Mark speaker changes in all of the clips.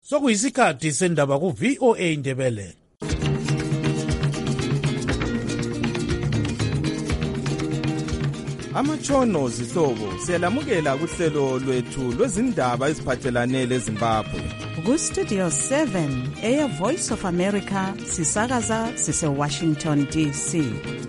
Speaker 1: Sokuyisikhathi sendaba ku VOA Indebele.
Speaker 2: Amatshono zihlobo siyalamukela kuhlelo lwethu lwezindaba eziphathelane leZimbabwe.
Speaker 3: Ku-Studio 7 Air Voice of America sisakaza sise-Washington DC.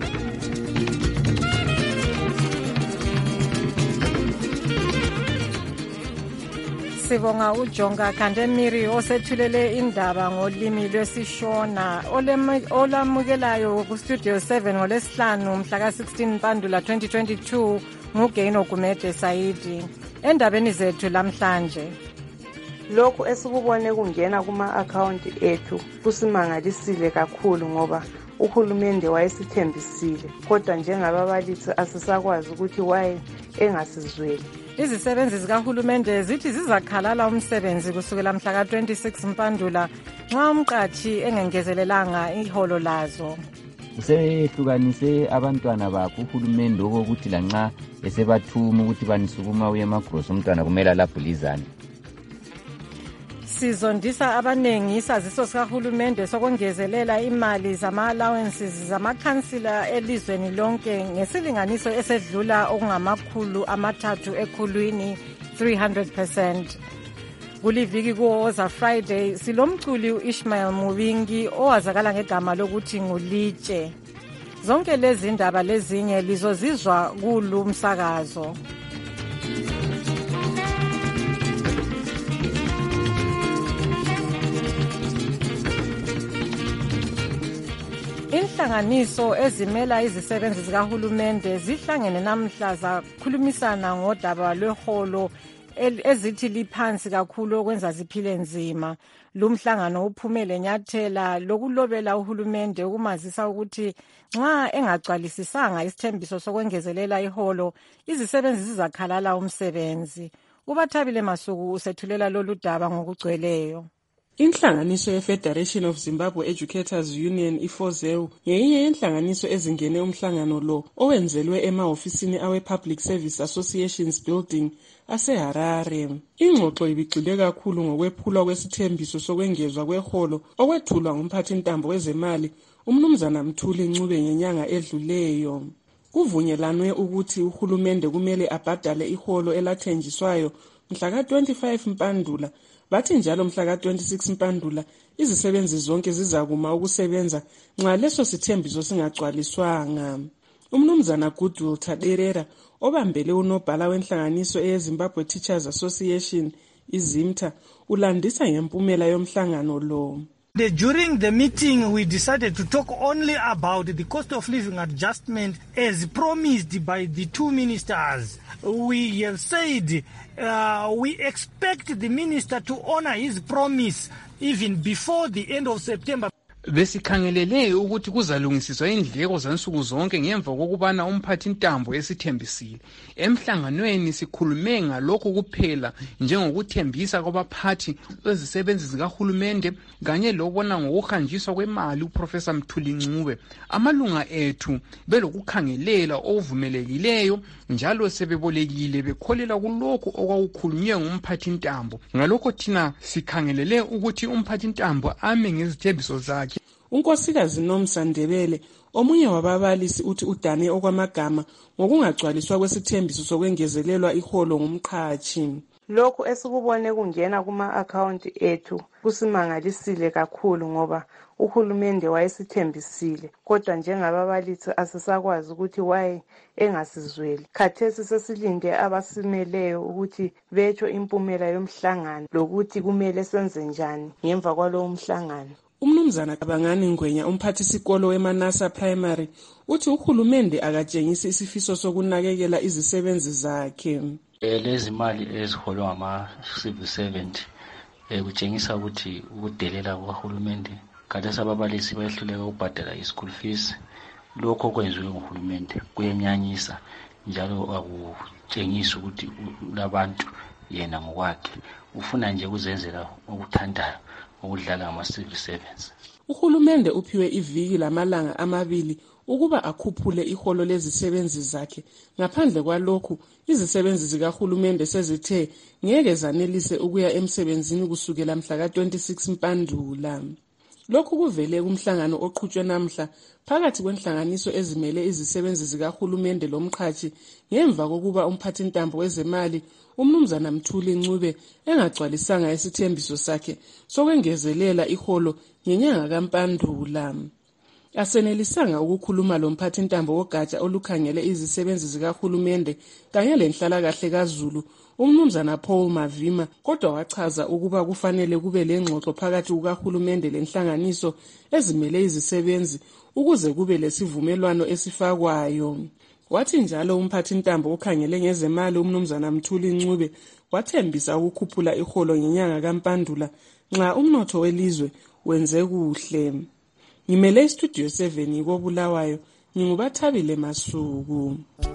Speaker 4: Sibonga uJonga Kandemiri osethulele indaba ngolimi lwesiShona olamukelayo ku-Studio 7 ngolesihlanu mhla ka-16 Mpandula 2022 nguGeno Gumede Saidi. Endabeni zethu lamhlanje,
Speaker 5: lokhu esikubone kungena kuma-akhawunti ethu kusimangalisile kakhulu ngoba uhulumende wayesithembisile, kodwa njengababalisi asisakwazi ukuthi waye engasizweli.
Speaker 4: Izisebenzi zikahulumende zithi zizakhalala umsebenzi kusukela mhla ka-26 Mpandula nxa umqatshi engengezelelanga iholo lazo.
Speaker 6: Usehlukanise abantwana bakhe uhulumende okokuthi lanxa esebathuma ukuthi banisukuma uye emagrosi umntwana kumele alabhulizane.
Speaker 4: Sizondisa abanengi isaziso sikahulumende sokwengezelela imali zama-allowances zamakhansila elizweni lonke ngesilinganiso esedlula okungama-300 ekhulwini 300%. Kuliviki kuWoza Friday silomculi u-Ishmael Mubingi owazakala ngegama lokuthi nguLitshe. Zonke lezi ndaba lezinye lizozizwa kulu msakazo. Inhlanganiso ezimela izisebenzi zikahulumende zihlangene namhla zakhulumisana ngodaba lweholo ezithi liphansi kakhulu okwenza ziphile nzima. Lumhlangano uphumele nyathela lokulobela uhulumende ukumazisa ukuthi nxa engagcwalisisanga isithembiso sokwengezelela iholo izisebenzi zizakhalala umsebenzi. UBathabile Masuku usethulela lolu daba ngokugcweleyo.
Speaker 7: Inhlanganiso ye-Federation of Zimbabwe Educators Union iFOZEU ngeyinye yenhlanganiso ezingene umhlangano lo owenzelwe emahofisini awe-Public Service Associations Building ase-Harare. Ingxoxo ibigxile kakhulu ngokwephulwa kwesithembiso sokwengezwa kweholo okwethulwa ngumphathintambo wezemali uMnumzana Mthuli Ncube ngenyanga edluleyo. Kuvunyelwanwe ukuthi uhulumende kumele abhadale iholo elathenjiswayo mhla ka-25 Mpandula. Bathi njalo mhla ka-26 Mpandula izisebenzi zonke zizakuma ukusebenza nxa leso sithembiso singagcwaliswanga. Umnumzana Goodwill Taderera obambele unobhala wenhlanganiso eyeZimbabwe Teachers Association iZIMTA ulandisa ngempumela yomhlangano lo.
Speaker 8: During the meeting, we decided to talk only about the cost of living adjustment as promised by the two ministers. We have said we expect the minister to honor his promise even before the end of September.
Speaker 9: Besikhangelele ukuthi kuzalungisiswa indleko zansuku zonke ngemva kokubana umphathintambo esithembisile. Emhlanganweni sikhulume ngalokho kuphela njengokuthembisa kwabaphathi bezisebenzi zikahulumende kanye lokubona ngokuhanjiswa kwemali uProfessor Mthuli Ncube. Amalunga ethu belokukhangelela okuvumelekileyo njalo sebebolekile bekholela kulokho okwakukhulunywe ngumphathintambo. Ngalokho thina sikhangelele ukuthi umphathintambo ame ngezithembiso zakhe.
Speaker 7: Unkosikazi Nomsa Ndebele omunye wababalisi uthi udane okwamagama ngokungagcwaliswa kwesithembiso sokwengezelelwa iholo ngumqhatshi.
Speaker 5: Lokhu esikubone kungena kuma-akhawunti ethu kusimangalisile kakhulu ngoba uhulumende wayesithembisile, kodwa njengababalisi asisakwazi ukuthi waye engasizweli. Khathesi sesilinde abasimeleyo ukuthi betsho impumela yomhlangano lokuthi kumele senze njani ngemva kwalowo mhlangano.
Speaker 7: Umnumzana Kabangani Ngwenya umphathisikolo weManasa Primary uthi uhulumende akatshengisi isifiso sokunakekela izisebenzi zakhe.
Speaker 10: Lezi mali eziholwa ngama-civil servant kutshengisa ukuthi ukudelela kwahulumende. Khathesi ababalisi bayehluleka ukubhadala i-school fees. Lokho kwenziwe nguhulumende kuyenyanyisa njalo akutshengisi ukuthi labantu yena ngokwakhe ufuna nje ukuzenzela ukuthandayo ukudlala ngama-civil servants.
Speaker 7: Uhulumende uphiwe iviki lamalanga amabili ukuba akhuphule iholo lezisebenzi zakhe. Ngaphandle kwalokhu, izisebenzi zikahulumende sezithe ngeke zanelise ukuya emsebenzini kusukela mhla ka-26 Mpandula. Lokhu kuvele kumhlangano oqhutshwe namhla phakathi kwenhlanganiso ezimele izisebenzi zikahulumende lomqhatshi ngemva kokuba umphathintambo wezemali uMnumzana Mthuli Ncube engagcwalisanga isithembiso sakhe sokwengezelela iholo ngenyanga kaMpandula. Asenelisanga ukukhuluma lomphathintambo wogatsha olukhangele izisebenzi zikahulumende kanye lenhlalakahle kaZulu uMnumzana Paul Mavima, kodwa wachaza ukuba kufanele kube lengxoxo phakathi kukahulumende lenhlanganiso ezimele izisebenzi ukuze kube lesivumelwano esifakwayo. Wathi njalo umphathintambo okhangele ngezemali uMnumzana Mthuli Ncube wathembisa ukukhuphula iholo ngenyanga kaMpandula nxa umnotho welizwe wenze kuhle. Ngimele istudio 7 koBulawayo, ngingubathabile Masuku.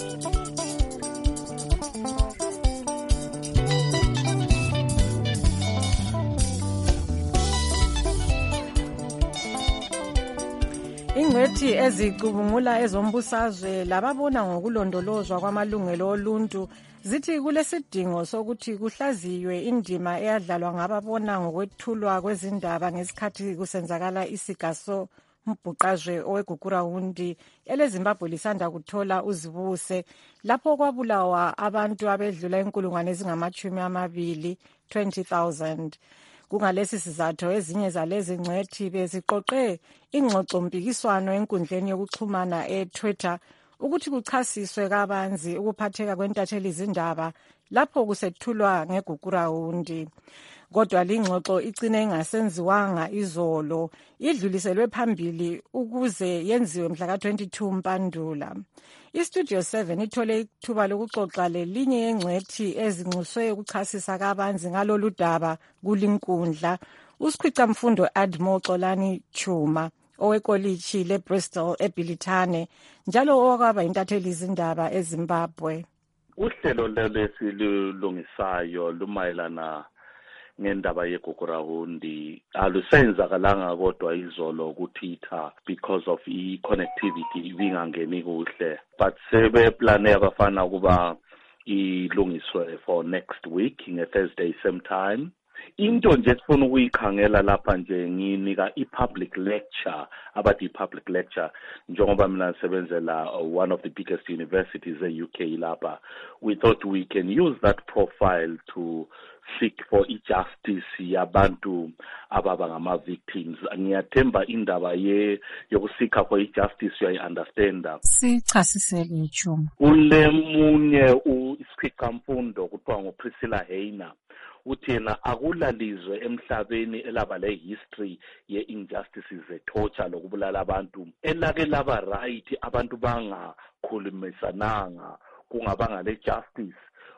Speaker 4: Ingwethi ezicubungula ezombusazwe lababona ngokulondolozwa kwamalungelo oluntu zithi kulesidingo sokuthi kuhlaziywe indima eyadlalwa ngababona ngokwethulwa kwezindaba ngesikhathi kusenzakala isigaso mbhuqazwe oweGugurawundi eleZimbabwe lisanda kuthola uzibuse lapho kwabulawa abantu abedlula 20,000. Kungalesi sizathu ezinye zalezi ngcwethi beziqoqe ingxoxo mpikiswano enkundleni yokuxhumana eTwitter ukuthi kuchasiswe kabanzi ukuphatheka kwentatheli izindaba lapho kusethulwa ngeGugurawundi. Kodwa lingxoxo igcine ingasenziwanga izolo, idluliselwe phambili ukuze yenziwe mhla ka-22 Mpandula. Istudio 7 ithole ithuba lokuxoxa lelinye yengcwethi ezinxuswe ukuchasisa kabanzi ngalolu daba kulinkundla, uSikhwicamfundo Admo Xolani Chuma owekolitshi leBristol eBilitane njalo okwaba intatheli izindaba eZimbabwe.
Speaker 11: Uhlelo lesilungisayo lumayelana ngendaba yeGugurawundi alusenzakalanga kodwa izolo kuTwitter because of i-connectivity ibingangeni kuhle, but sebeplane abafana ukuba ilungiswe for next week nge-Thursday same time. Into nje sifuna ukuyikhangela lapha nje nginika i-public lecture about i-public lecture njengoba mina sebenzela one of the biggest universities e-UK lapha. We thought we can use that profile to seek for justice yabantu ababa ngama-victims. Ngiyathemba indaba yokusika for justice uyayi-understanda.
Speaker 4: Sichasisele Chuma.
Speaker 11: Ule munye uSikhwicamfundo kuthiwa nguPriscilla Hayner uthi yena akulalizwe emhlabeni elaba le-history ye-injustices ze-torture lokubulala abantu elake laba right abantu bangakhulumisananga kungabanga le-justice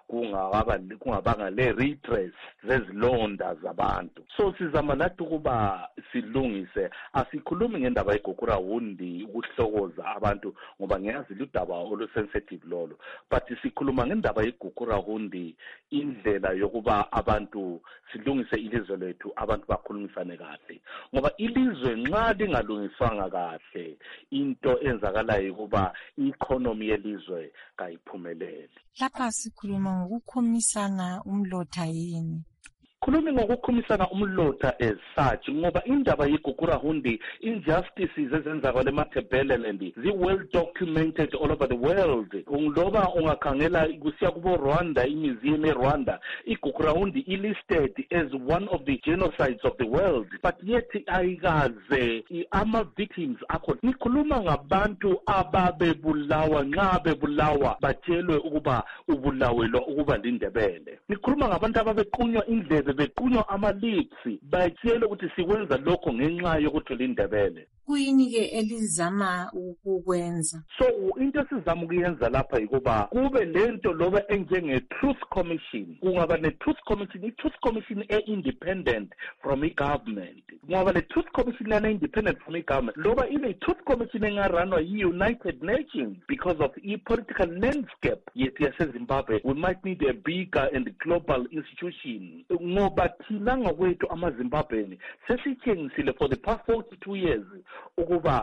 Speaker 11: kungabanga le-redress zezilonda zabantu. So sizama nathi ukuba silungise, asikhulumi ngendaba yeGugurawundi ukuhlokoza abantu ngoba ngiyazi ludaba olusensitive lolo, but sikhuluma ngendaba yeGugurawundi indlela yokuba abantu silungise ilizwe lethu abantu bakhulumisane kahle, ngoba ilizwe nxa lingalungiswanga kahle into enzakalayo ukuba i-economy yelizwe kayiphumeleli.
Speaker 4: Lapha sikhuluma ngokukhomisana umlotha yini?
Speaker 11: Khulumi ngokukhomisana umlotha as such ngoba indaba yeGugurawundi injustices ezenzakala eMatabeleland zi-well documented all over the world. Ngoba ungakhangela kusiya kubo Rwanda, imuseum eRwanda, iGugurawundi ilisted as one of the genocides of the world, but yet ayikaze ama-victims akho. Nikhuluma ngabantu ababebulawa nxa bebulawa batshelwe ukuba ubulawelwa ukuba lindebele. Nikhuluma ngabantu ababequnywa indlebe bequnywa ama-lips batshelwe ukuthi sikwenza lokho ngenxa yokuthi lindebele.
Speaker 4: Kuyini-ke elizama ukukwenza?
Speaker 11: So into esizama ukuyenza lapha yikuba kube lento loba enjenge-Truth Commission. Kungaba ne-Truth Commission, i-Truth Commission e-independent from i-government. Kungaba le-Truth Commission e-independent from i-government. Loba ile-Truth Commission engaranwa yi-United Nations because of i-political landscape yethu yaseZimbabwe. We might need a bigger and global institution. Ngoba thina ngokwethu amaZimbabweni sesitshengisile for the past 42 years ukuba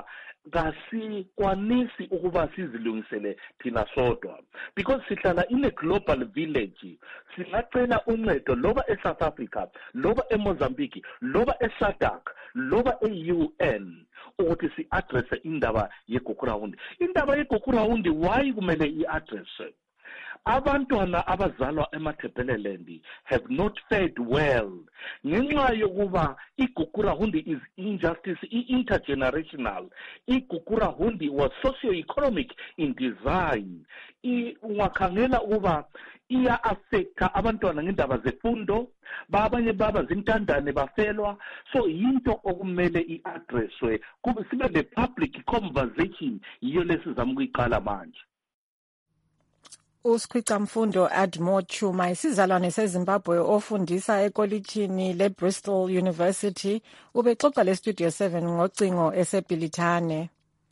Speaker 11: kasikwanisi ukuba sizilungisele thina sodwa because sihlala in a global village. Singacela uncedo loba eSouth Africa, loba eMozambique, loba eSADC, loba e-UN ukuthi si-addresse indaba yeGugurawundi. Indaba yeGugurawundi why kumele i-addresse? Abantwana abazalwa eMatabeleland have not fared well ngenxa yokuba iGugurawundi is injustice intergenerational. iGugurawundi was socio-economic in design. Ungakhangela ukuba iya affecta abantwana ngendaba zefundo, babanye baba zintandane bafelwa. So yinto okumele i-addresswe kube sibe the public conversation, yiyo lesizama ukuyiqala manje.
Speaker 4: uSikhwicamfundo Admo Chuma isizalwane seZimbabwe ofundisa ekolitshini leBristol University ubexoxa leStudio 7 ngocingo eseBhilithane.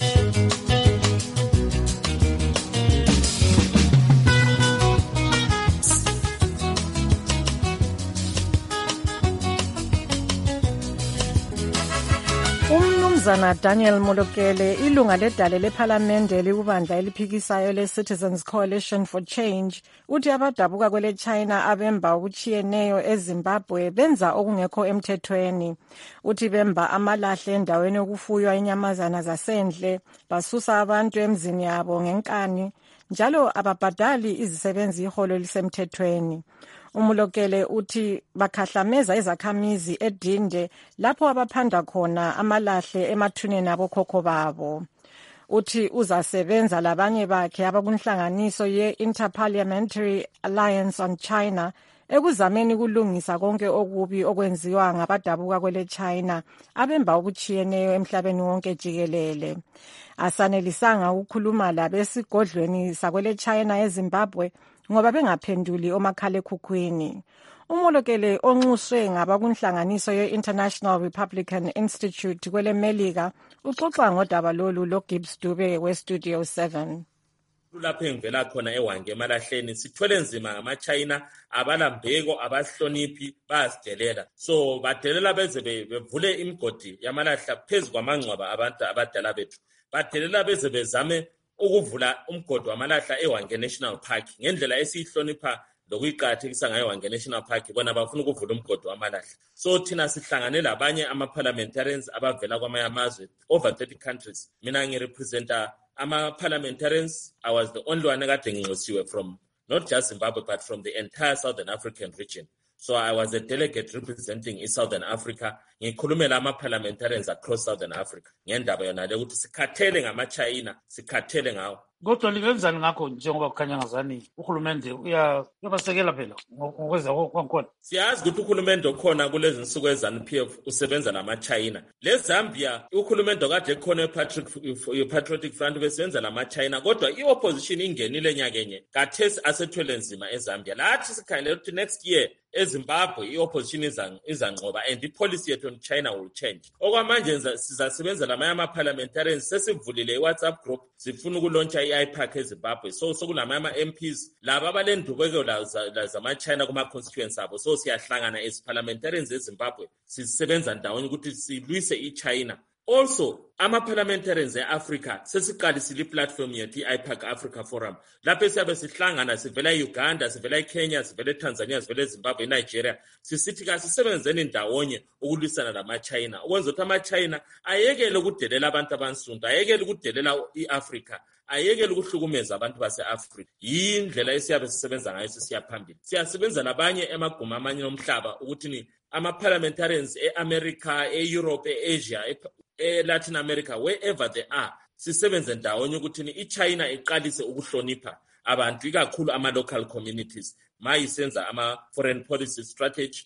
Speaker 4: Umnumzana Daniel Molokele, ilunga ledale lephalamende likubandla eliphikisayo le-Citizens Coalition for Change, uthi abadabuka kwele China abemba okuchiyeneyo eZimbabwe benza okungekho emthethweni. Uthi bemba amalahle endaweni yokufuywa inyamazana zasendle, basusa abantu emzini yabo ngenkani, njalo ababhadali izisebenzi iholo lisemthethweni. Umulokele uthi bakhahlameza izakhamizi eDinde lapho abaphanda khona amalahle emathuneni abokhokho babo. Uthi uzasebenza labanye bakhe abakunhlanganiso ye-Interparliamentary Alliance on China ekuzameni kulungisa konke okubi okwenziwa ngabadabuka kwele China abemba okuchiyeneyo emhlabeni wonke jikelele. Asanelisanga ukukhuluma labesigodlweni sakwele China eZimbabwe ngoba bengaphenduli omakhalekhukhwini. Umolokele onxuswe ngabakunhlanganiso ye-International Republican Institute kwele Melika uxoxa ngodaba lolu loGibbs Dube weStudio 7.
Speaker 12: Lapho engivela khona eWange emalahleni sithwele nzima ngama-China abalambeko abahloniphi bayasidelela. So badelela beze bevule imigodi yamalahla phezu kwamangcwaba abantu abadala bethu. Badelela beze bezame ukuvula umgodi wamalahla eWange National Park ngendlela esiyihlonipha lokuyiqakathekisa ngayo eWange National Park bona bafuna ukuvula umgodi wamalahla. So thina sihlangane labanye ama-parliamentarians abavela kwamanye amazwe over 30 countries. Mina ngirepresenta ama-parliamentarians. I was the only one ekade nginxusiwe from not just Zimbabwe but from the entire Southern African region. So I was a delegate representing Southern Africa. Ngikhulumela ama-parliamentarians across Southern Africa ngendaba yona le ukuthi sikhathele ngama-China, sikhathele ngawo.
Speaker 8: Kodwa lingenzani ngakho njengoba kukhanya ngazani uhulumende uyabasekela phela ngokwenza kwakhona?
Speaker 12: Siyazi ukuthi uhulumende okhona kulezi nsuku eZANU-PF usebenza nama-China. LeZambia uhulumende kade khona Patriotic Front besebenza nama-China kodwa i-opposition ingenile nyakenye kathesi asethwele nzima eZambia. Lathi sikhangele ukuthi next year eZimbabwe i-opposition izanqoba and i-policy yethu on China will change. Okwamanje sizasebenza lamanye ama-parliamentarians sesivulile i-WhatsApp group sifuna ukulontsha i-IPAC eZimbabwe. So sokulamanye ama-MPs laba abalendubeko zama-China kuma-constituents abo. So siyahlangana as parliamentarians eZimbabwe sisebenza ndawonye ukuthi silwise i-China. Also, ama-parliamentarians e-Africa sesiqalisile i-platform yethu i-IPAC Africa Forum. Lapho siyabe sihlangana sivela e-Uganda, sivela e-Kenya, sivela e-Tanzania, sivela e-Zimbabwe, e-Nigeria. Sisithi kasisebenzeni ndawonye ukulwisana nama-China. Ukwenza ukuthi ama-China ayekele ukudelela abantu abansundu, ayekele ukudelela i-Africa, ayekele ukuhlukumeza abantu base-Africa. Yindlela esiyabe sisebenza ngayo sisiya phambili. Siyasebenza labanye emaguma amanye omhlaba ukuthi ama-parliamentarians e-America, e-Europe, e-Asia, e-Latin America, wherever they are, sisebenze ndawonye ukuthi i-China iqalise ukuhlonipha abantu ikakhulu ama-local communities mayisenza ama-foreign policy strategy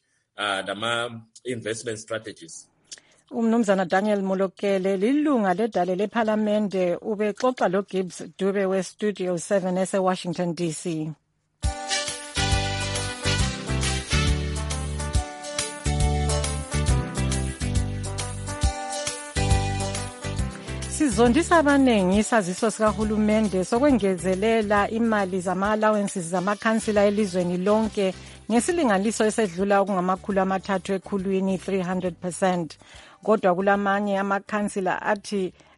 Speaker 12: nama-investment strategies.
Speaker 4: Umnumzana Daniel Molokele lilunga ledale lephalamende ubexoxa loGibbs Dube weStudio 7 eseWashington DC. Sizondisa abanengi isaziso sikahulumende sokwengezelela imali zama-allowances zamakhansila elizweni lonke ngesilinganiso esedlula okungamakhulu amathathu ekhulwini 300%. Kodwa kulamanye amakhansila athi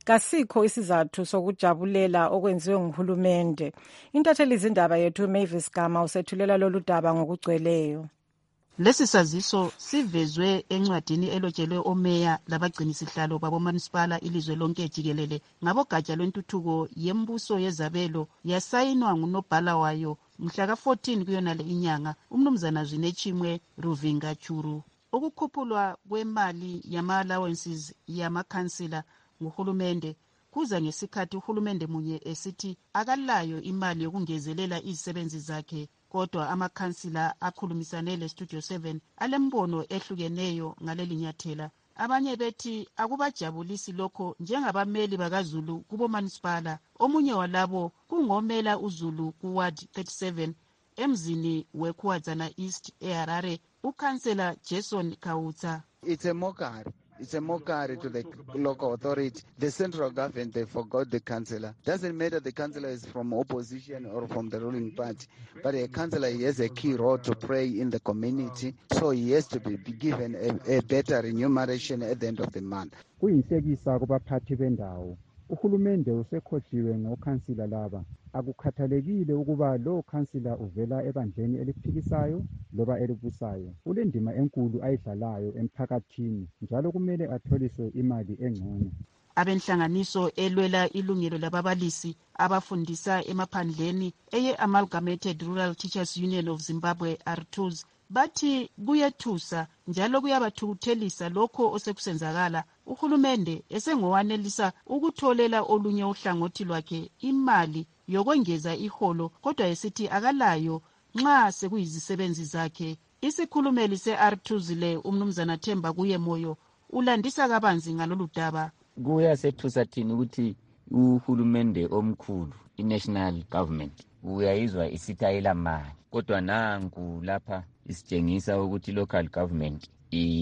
Speaker 4: kasikho isizathu sokujabulela okwenziwe nguhulumende. Intatheli izindaba yethu Mavis Gama usethulela lolu daba ngokugcweleyo.
Speaker 13: Lesi saziso sivezwe encwadini elotshelwe omeya labagcinisihlalo babomunisipala ilizwe lonke jikelele ngabogatsha lwentuthuko yembuso yezabelo yasayinwa ngunobhala wayo mhla ka-14 kuyonale inyanga umnumzana Zwinechimwe Ruvinga Churu. Ukukhuphulwa kwemali yama-allowances yamakhansila nguhulumende kuza ngesikhathi uhulumende munye esithi akalayo imali yokungezelela izisebenzi zakhe. Kodwa amakhansila akhulumisane leStudio 7 alembono ehlukeneyo ngaleli nyathela. Abanye bethi akubajabulisi lokho njengabameli bakaZulu kubomunisipala. Omunye walabo kungomela uZulu kuward 37 emzini weKhuwadzana East eHarare, ukhansela Jason Kautsa.
Speaker 14: It's a mockery. It's a mockery to the local authority. The central government, they forgot the councillor. Doesn't matter the councillor is from opposition or from the ruling party, but a councillor has a key role to play in the community, so he has to be given a better remuneration at the end of the month.
Speaker 15: Kuyinhlekisa kubaphathi bendawo. Uhulumende usekhohliwe ngokhansila laba. Akukhathalekile ukuba lo khansila uvela ebandleni eliphikisayo loba elibusayo. Ulendima enkulu ayidlalayo emphakathini njalo kumele atholiswe imali engcono.
Speaker 13: Abenhlanganiso elwela ilungelo lababalisi abafundisa emaphandleni eye-Amalgamated Rural Teachers Union of Zimbabwe R2s bathi kuyethusa njalo kuyabathukuthelisa lokho osekusenzakala. Uhulumende esengowanelisa ukutholela olunye uhlangothi lwakhe imali yokwengeza iholo kodwa esithi akalayo nxa sekuyizisebenzi zakhe. Isikhulumeli se-R2s le umnumzana Themba kuye moyo ulandisa kabanzi ngalolu daba.
Speaker 6: Kuyasethusa thina ukuthi uhulumende omkhulu i-national government uyayizwa isithayela mali, kodwa nanku lapha isitshengisa ukuthi local government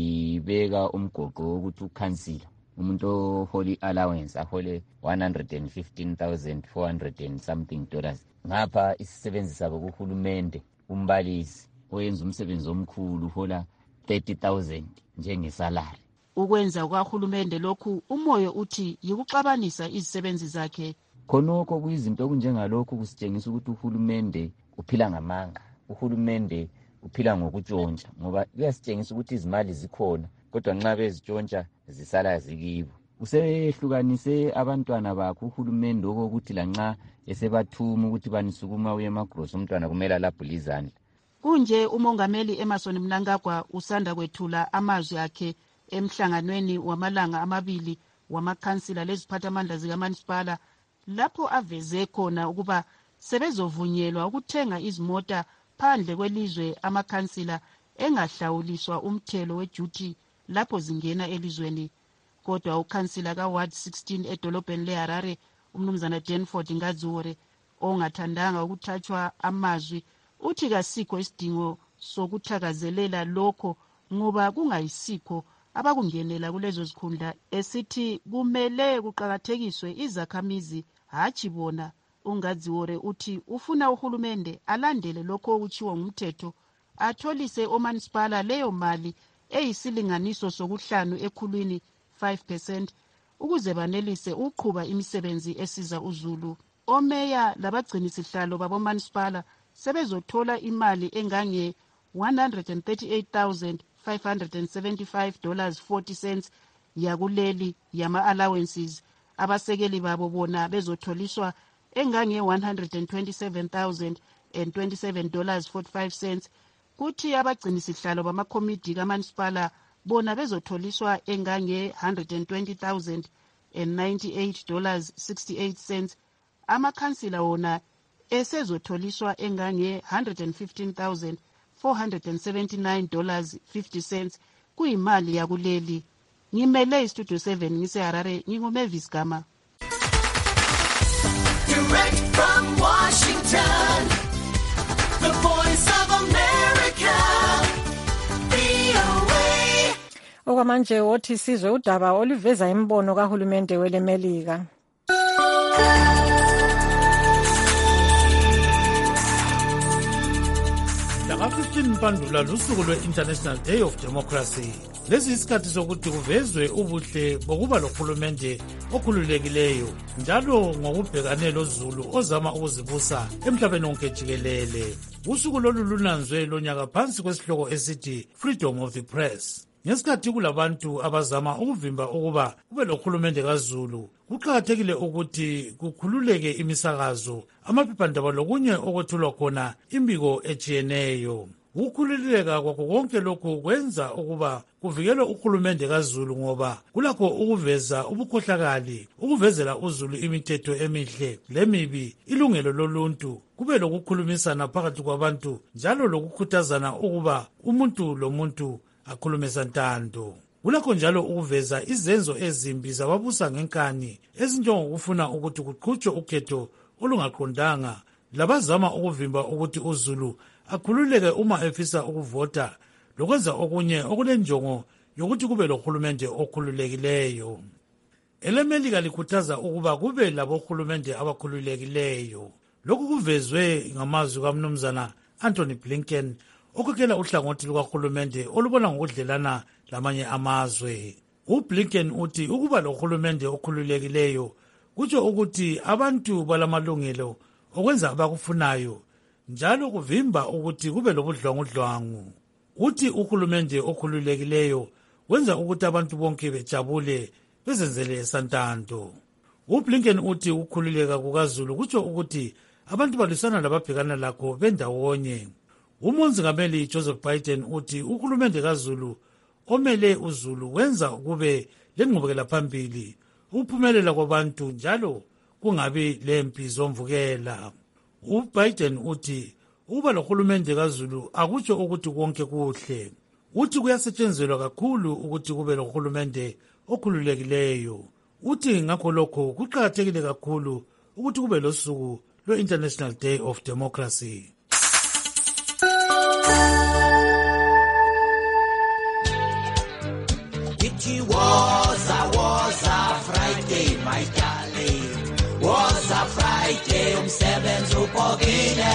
Speaker 6: ibeka umgoqo wokuthi ukhansila umuntu oholi allowance ahole 115,400 and something dollars. Ngapha isisebenzi sabo kuhulumende umbalisi oyenza umsebenzi omkhulu hola 30,000 njengesalary.
Speaker 13: Ukwenza kwahulumende lokhu umoyo uthi yikuxabanisa izisebenzi zakhe.
Speaker 6: Khonokho kuyizinto okunjengalokhu kusitshengisa ukuthi uhulumende uphila ngamanga. Uhulumende uphila ngokutshontsha ngoba kuyasitshengisa ukuthi izimali zikhona kodwa nxa bezitshontsha zisala zikibo. Usehlukanise abantwana bakhe uhulumende okokuthi lanxa esebathuma ukuthi banisukuma uye emagrocery umntwana kumele alabhule izandla.
Speaker 13: Kunje umongameli Emerson Mnangagwa usanda kwethula amazwi akhe emhlanganweni wamalanga amabili wamakhansila leziphathamandla zikamunisipala lapho aveze khona ukuba sebezovunyelwa ukuthenga izimota phandle kwelizwe amakhansila engahlawuliswa umthelo weduty lapho zingena elizweni. Kodwa ukhansila kaWard 16 edolobheni leHarare umnumzana Danford Ngadziwore ongathandanga ukuthathwa amazwi uthi kasikho isidingo sokuthakazelela lokho ngoba kungayisikho abakungenela kulezo zikhundla esithi kumele kuqakathekiswe izakhamizi hatshi bona. Ungadziwore uthi ufuna uhulumende alandele lokho okutshiwo ngumthetho atholise omunisipala leyo mali eyisilinganiso sokuhlanu ekhulwini 5% ukuze banelise ukuqhuba imisebenzi esiza uZulu. Omeya labagcinisihlalo babomunisipala sebezothola imali engange $138,575.40 yakuleli yama-allowances. Abasekeli babo bona bezotholiswa engange $127,027.45. Kuthi abagcinisihlalo bamakomidi kamunisipala bona bezotholiswa engange $120,098.68. Amakhansila wona esezotholiswa engange $115,479.50 kuyimali yakuleli. Ngimele iStudio 7 ngiseHarare nginguMavis Gama.
Speaker 16: Direct from Washington, the voice of America, VOA.
Speaker 4: Okwamanje wothi sizwe udaba oluveza imbono kahulumende welemelika.
Speaker 1: Laka 15 Mpandula lusuku lwe-International Day of Democracy. lesi isikhathi sokuthi kuvezwe ubuhle bokuba lohulumende okhululekileyo njalo ngokubhekane lozulu ozama ukuzibusa emhlabeni wonke jikelele. Usuku lolu lunanzwe lonyaka phansi kwesihloko esithi Freedom of the Press. Ngesikhathi kulabantu abazama ukuvimba ukuba kube lohulumende kaZulu, kuqakathekile ukuthi kukhululeke imisakazo, amaphephandaba lokunye okwethulwa khona imbiko ejiyeneyo. Ukukhululeka kwakho konke lokhu kwenza ukuba kuvikelwe uhulumende kaZulu ngoba kulakho ukuveza ubukhohlakali, ukuvezela uZulu imithetho emihle lemibi, ilungelo loluntu, kube lokukhulumisana phakathi kwabantu njalo lokukhuthazana ukuba umuntu lomuntu akhulume santando. Kulakho njalo ukuveza izenzo ezimbi zababusa ngenkani ezinjengokufuna ukuthi kuqhutshwe ukhetho olungaqondanga labazama ukuvimba ukuthi uZulu akhululeke uma efisa ukuvota lokwenza okunye okulenjongo yokuthi kube lohulumende okhululekileyo. EleMelika likhuthaza ukuba kube labohulumende abakhululekileyo. Lokhu kuvezwe ngamazwi kaMnumzana Anthony Blinken okhokhela uhlangothi lukahulumende olubona ngokudlelana lamanye amazwe. UBlinken uthi ukuba lohulumende okhululekileyo kutsho ukuthi abantu balamalungelo okwenza abakufunayo njalo kuvimba ukuthi kube lobudlwangudlwangu. Uthi uhulumende okhululekileyo wenza ukuthi abantu bonke bejabule bezenzele santando. UBlinken uthi ukukhululeka kukaZulu kutsho ukuthi abantu balwisana lababhekana lakho bendawonye. Umongameli Joseph Biden uthi uhulumende kaZulu omele uZulu wenza kube lenqubekela phambili ukuphumelela kwabantu njalo kungabi lempi zomvukela. UBiden uthi ukuba lohulumende kaZulu akutsho ukuthi konke kuhle. Uthi kuyasetshenzelwa kakhulu ukuthi kube lohulumende okhululekileyo. Uthi ngakho lokho kuqakathekile kakhulu ukuthi kube losuku lwe-International Day of Democracy.
Speaker 16: It was a Friday, my darling. Was a Friday, umsebenzi ubhokile.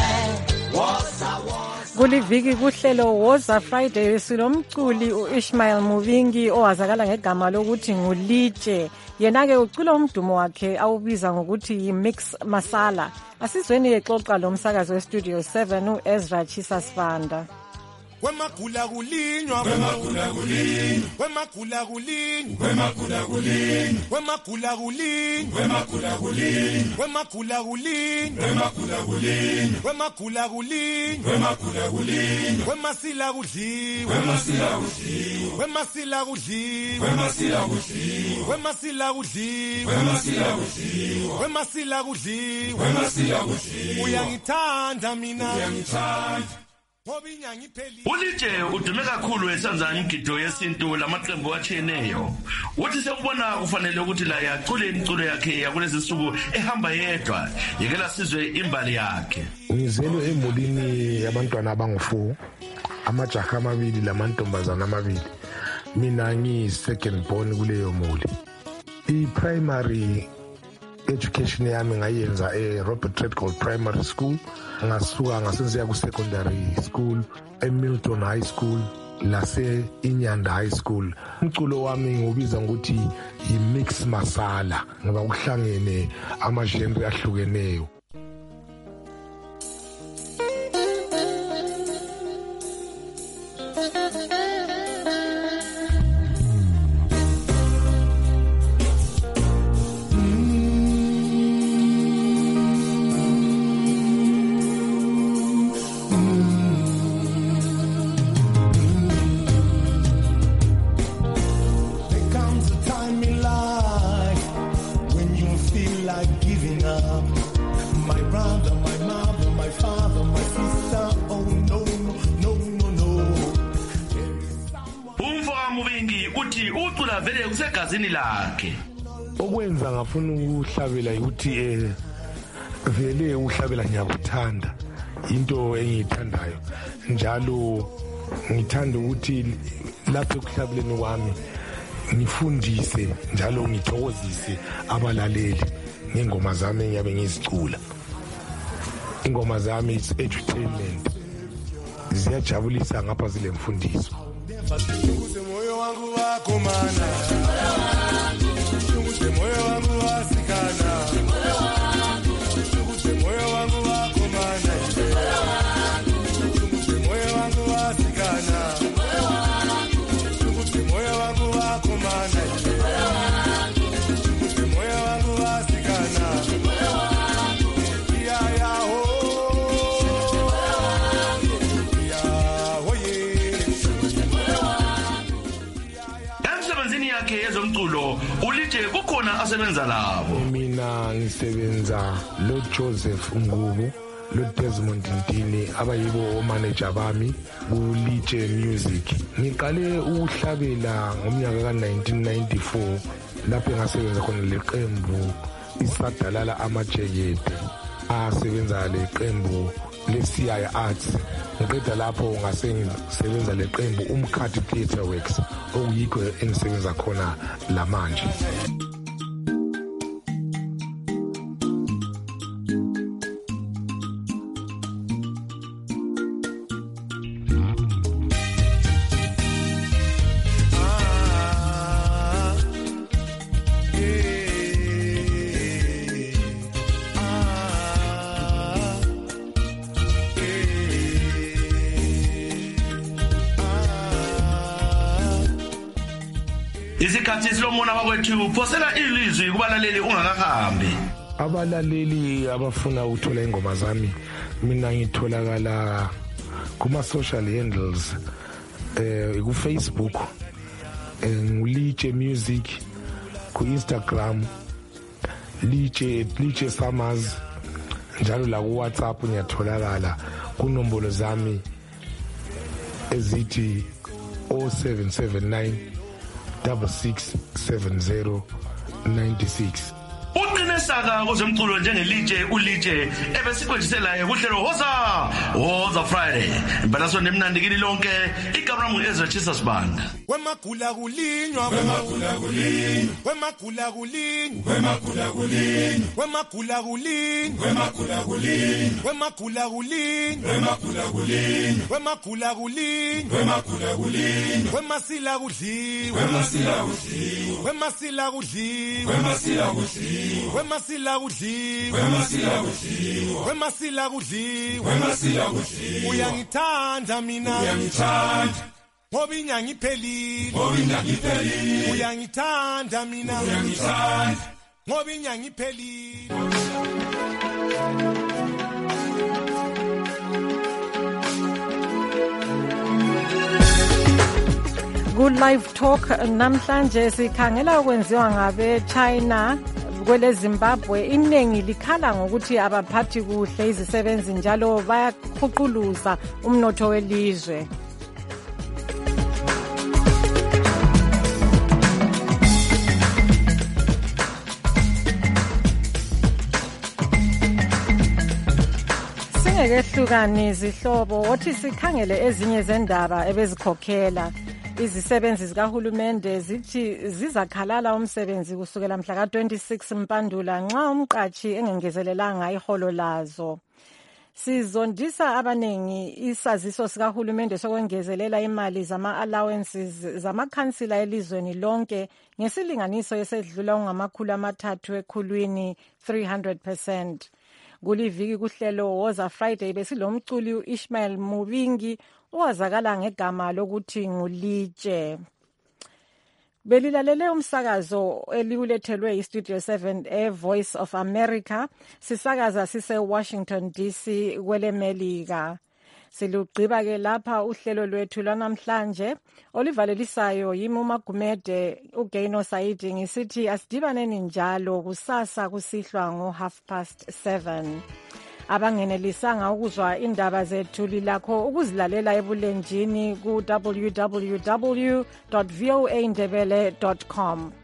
Speaker 4: Kuliviki kuhlelo Woza Friday silomculi uIshmael Mubingi owazakala ngegama lokuthi nguLitshe. Yena-ke ucula umdumo wakhe awubiza ngokuthi yi-Mix Masala. Asizweni exoxa lo msakazi weStudio 7 uEzra Chisasvanda.
Speaker 17: Wemagula kulinywa wemagula kulinywa wemagula kulinywa wemagula kulinywa wemagula kulinywa wemagula kulinywa wemagula kulinywa wemagula kulinywa wemagula kulinywa wemagula kulinywa wemasila kudliwa wemasila kudliwa wemasila kudliwa wemasila kudliwa wemasila kudliwa wemasila kudliwa wemasila kudliwa wemasila kudliwa uyangithanda mina uyangithanda.
Speaker 18: Ulitshe udume kakhulu esanza imigido yesintu lamaqembu atshiyeneyo. Uthi sekubona kufanele ukuthi la yacule imiculo yakhe yakulezi insuku ehamba yedwa yekela sizwe imbali yakhe.
Speaker 19: Ngizelwe emulini yabantwana abangu4, amajaha amabili lamantombazana amabili. Mina ngiyi-second born kuleyo muli. I-primary education yami ngayenza Robert Redgold Primary School. Ngasuka ngasenziya ku-secondary school eMilton High School lase-Inyanda High School. Umculo wami ngiwubiza ngokuthi yi-Mix Masala ngoba kuhlangene ama-genre ahlukeneyo. Okwenza ngafuna ukuhlabela ukuthi vele uhlabela ngiyakuthanda, into engiyithandayo njalo ngithanda ukuthi lapho ekuhlabeleni kwami ngifundise njalo ngithokozise abalaleli ngengoma zami engiyabe ngizicula. Ingoma zami is entertainment. ziyajabulisa ngapha zilemfundiso.
Speaker 17: Moyo wangu wako mana, moyo wangu wasikana, moyo wangu wako mana, moyo wangu wasikana, moyo wangu wako mana, moyo wangu wasikana, ya ya ho.
Speaker 18: Yezomculo ulithe kukhona asebenza labo.
Speaker 19: Mina ngisebenza lo Joseph Ngubo, lo Desmond Ntini abayibo omanager bami kuLithe Music. Ngiqale ukuhlabela ngomnyaka ka1994 lapho ngasebenza khona leqembu isadalala amajekete asebenza leqembu leSiyaya Arts. Ngiqeda lapho ngasengisebenza leqembu Umkhathi Theatre Works okuyikho engisebenza khona lamanje.
Speaker 18: Isikhathi silomona bakwethu phosela ilizwi kubalaleli ungakahambi.
Speaker 19: Abalaleli abafuna ukuthola ingoma zami mina ngitholakala kuma social handles ku Facebook nguLithe Music, ku Instagram Lithe Summers, njalo la ku WhatsApp ngiyatholakala kunombolo zami ezithi 0779 667096.
Speaker 18: Uqinisaka kwezomculo njengeLithe uLithe ebesikhonjiselayo kuhlelo Woza Friday. Impela sonke emnandi kini lonke igama lami Ezra Jesus Band.
Speaker 17: Wemagula kulinywa, wemagula kulinywa, wemagula kulinywa, wemagula kulinywa, wemagula kulinywa, wemagula kulinywa, wemagula kulinywa, wemagula kulinywa, wemagula kulinywa, wemagula kulinywa, wemasila kudliwa, wemasila kudliwa, wemasila kudliwa, wemasila kudliwa, wemasila kudliwa, wemasila kudliwa, wemasila kudliwa, wemasila kudliwa. Uyangithanda mina, uyangithanda ngoba inyanga iphelile, uyangithanda mina, ngoba inyanga iphelile.
Speaker 4: Good Live Talk namhlanje sikhangela ukwenziwa ngabe China kwele Zimbabwe. Iningi likhala ngokuthi abaphathi kuhle izisebenzi njalo bayakhuquluza umnotho welizwe. Singekehlukanisi izihlobo wothi sikhangele ezinye zendaba ebezikhokhela. Izisebenzi zikahulumende zithi zizakhalala umsebenzi kusukela mhla ka-26 Mpandula nxa umqatshi engengezelelanga iholo lazo. Sizondisa abanengi isaziso sikahulumende sokwengezelela imali zama-allowances zamakhansila elizweni lonke ngesilinganiso esedlula ungama300 ekhulwini 300%. Kuliviki kuhlelo Woza Friday besilomculi uIshmael Mubingi owazakala ngegama lokuthi nguLithe. Belilalele umsakazo eliulethelwe iStudio 7 Voice of America. Sisakaza sise Washington DC kwele Melika. Silugqiba ke lapha uhlelo lwethu lwanamhlanje olivalelisayo yimi uMagumede uGaino Saidi ngisithi asidibaneni njalo kusasa kusihlwa ngo7:30. Abangenelisanga ukuzwa indaba zethu lilakho ukuzilalela ebulenjini ku www.voaindebele.com.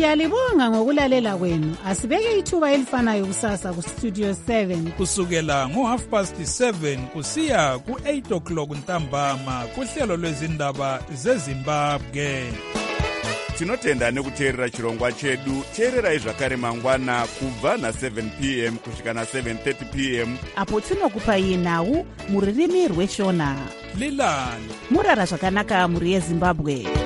Speaker 20: Siyalibonga ngokulalela kwenu. Asibeke ithuba elifanayo kusasa ku Studio 7
Speaker 1: kusukela ngo7:30 kusiya ku8 o'clock ntambama kuhlelo lwezindaba zeZimbabwe.
Speaker 21: Tinotenda nekuteerera chirongwa chedu. Teererai zvakare mangwana kubva na7 p.m. kusvika na7:30 p.m.
Speaker 3: apo tinokupai nhau muririmi rweshona.
Speaker 1: Lilani
Speaker 3: murara zvakanaka muri yeZimbabwe.